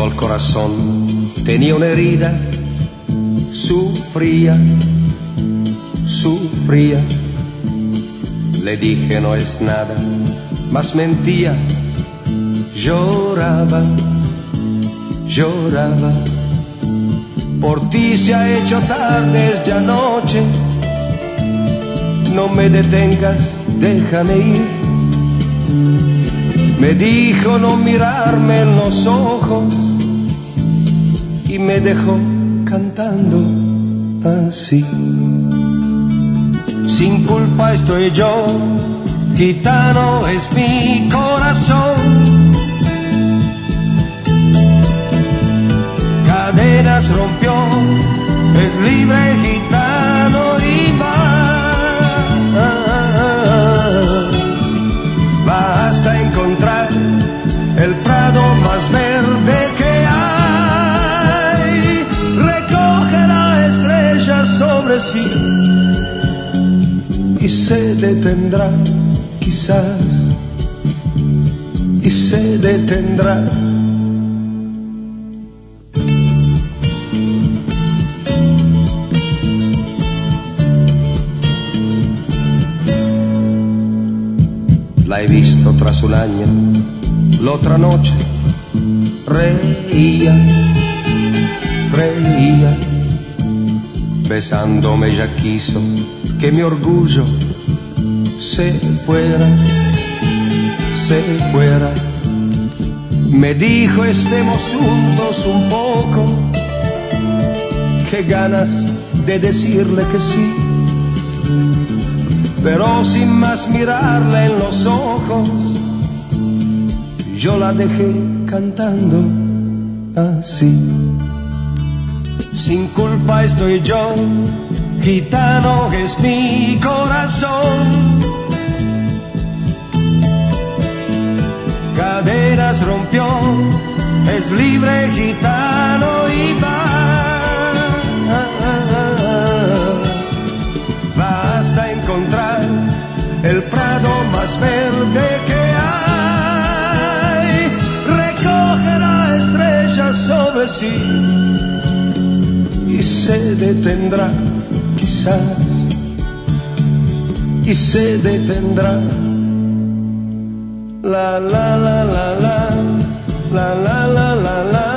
todo el corazón tenía una herida, sufría. Le dije no es nada, mas mentía, lloraba. Por ti se ha hecho tarde desde anoche, no me detengas, déjame ir. Me dijo no mirarme en los ojos y me dejó cantando así. Sin culpa estoy yo, gitano es mi corazón. Cadenas rompió, es libre gitano y va hasta encontrar el prado más verde que hay. Recoge la estrella sobre sí y se detendrá, quizás, y se detendrá. La he visto tras un año, la otra noche reía, besándome ya quiso que mi orgullo se fuera. Me dijo estemos juntos un poco, qué ganas de decirle que sí, pero sin más mirarla en los ojos, yo la dejé cantando así. Sin culpa estoy yo, gitano es mi corazón. Cadenas rompió, es libre gitano y va hasta encontrar el prado más verde que hay. Recoge la estrella sobre sí y se detendrá, quizás, y se detendrá. La la la la la la la la la la.